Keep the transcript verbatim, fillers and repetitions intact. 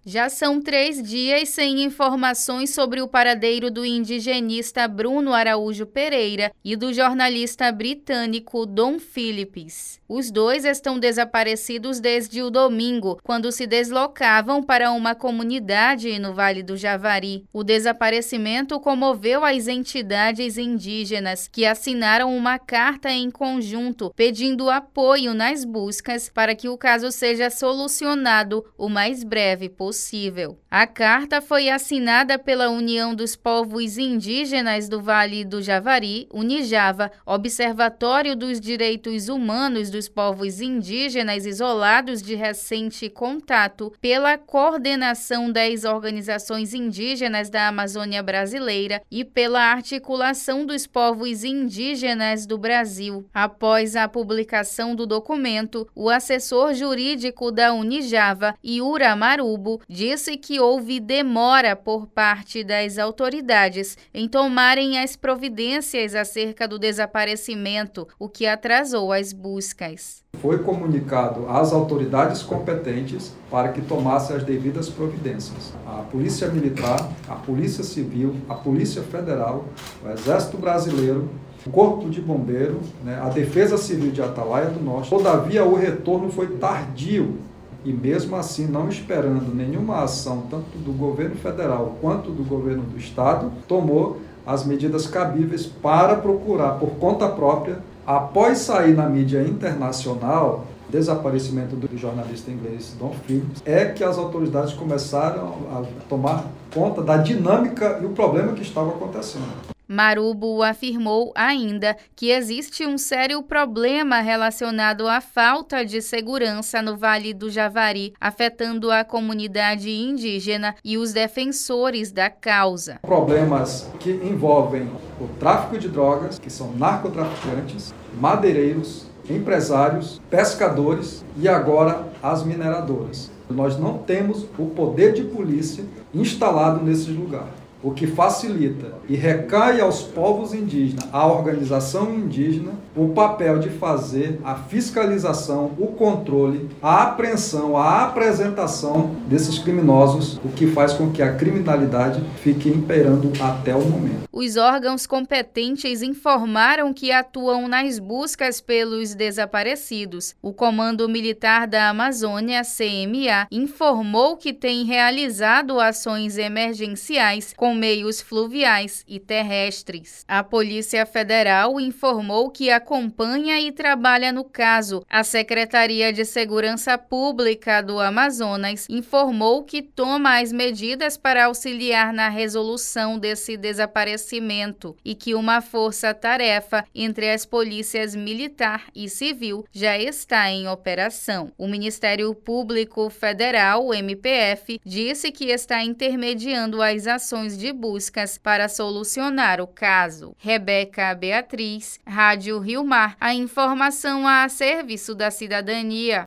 Já são três dias sem informações sobre o paradeiro do indigenista Bruno Araújo Pereira e do jornalista britânico Dom Phillips. Os dois estão desaparecidos desde o domingo, quando se deslocavam para uma comunidade no Vale do Javari. O desaparecimento comoveu as entidades indígenas, que assinaram uma carta em conjunto pedindo apoio nas buscas para que o caso seja solucionado o mais breve possível. Possível. A carta foi assinada pela União dos Povos Indígenas do Vale do Javari, Unijava, Observatório dos Direitos Humanos dos Povos Indígenas Isolados de Recente Contato, pela Coordenação das Organizações Indígenas da Amazônia Brasileira e pela Articulação dos Povos Indígenas do Brasil. Após a publicação do documento, o assessor jurídico da Unijava, Yura Marubo, disse que houve demora por parte das autoridades em tomarem as providências acerca do desaparecimento, o que atrasou as buscas. Foi comunicado às autoridades competentes para que tomassem as devidas providências. A Polícia Militar, a Polícia Civil, a Polícia Federal, o Exército Brasileiro, o Corpo de Bombeiro, né, a Defesa Civil de Atalaia do Norte. Todavia, o retorno foi tardio. E mesmo assim, não esperando nenhuma ação, tanto do governo federal quanto do governo do estado, tomou as medidas cabíveis para procurar, por conta própria, após sair na mídia internacional, o desaparecimento do jornalista inglês Dom Phillips, é que as autoridades começaram a tomar conta da dinâmica e o problema que estava acontecendo. Marubo afirmou ainda que existe um sério problema relacionado à falta de segurança no Vale do Javari, afetando a comunidade indígena e os defensores da causa. Problemas que envolvem o tráfico de drogas, que são narcotraficantes, madeireiros, empresários, pescadores e agora as mineradoras. Nós não temos o poder de polícia instalado nesses lugares, o que facilita e recai aos povos indígenas, à organização indígena, o papel de fazer a fiscalização, o controle, a apreensão, a apresentação desses criminosos, o que faz com que a criminalidade fique imperando até o momento. Os órgãos competentes informaram que atuam nas buscas pelos desaparecidos. O Comando Militar da Amazônia, C M A, informou que tem realizado ações emergenciais com meios fluviais e terrestres. A Polícia Federal informou que acompanha e trabalha no caso. A Secretaria de Segurança Pública do Amazonas informou que toma as medidas para auxiliar na resolução desse desaparecimento e que uma força-tarefa entre as polícias militar e civil já está em operação. O Ministério Público Federal, o M P F, disse que está intermediando as ações de buscas para solucionar o caso. Rebeca Beatriz, Rádio Rio Mar, a informação a serviço da cidadania.